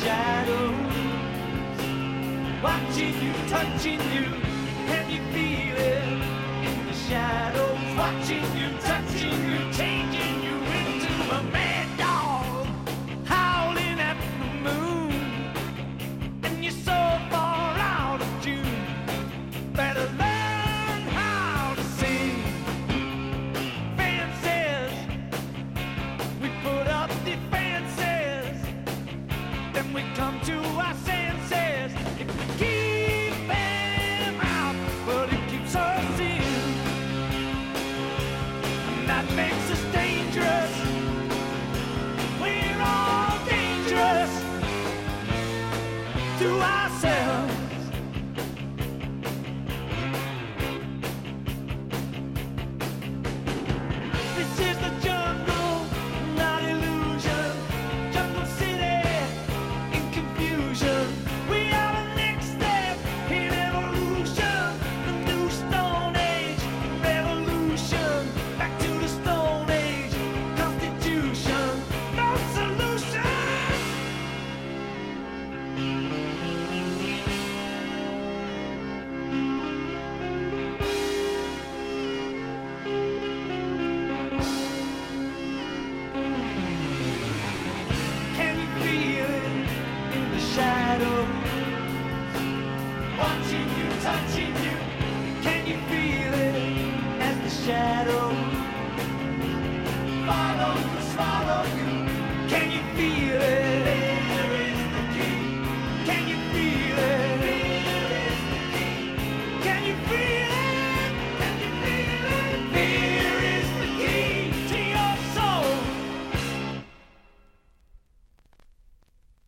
shadows, watching you, touching you. Can you feel it in the shadows? Watching you, touching you, changing you into a mad dog, howling at the moon. And you're so far out of tune. Better learn how to sing. Fences, we put up defenses, then we come to our senses. If we keep them out, but it keeps us in, and that makes us dangerous. We're all dangerous to ourselves. This is the jungle, not illusion. Jungle city in confusion. We are the next step in evolution. The new Stone Age revolution. Back to the Stone Age constitution. No solution. Can you feel it in the shadows? Watching you, touching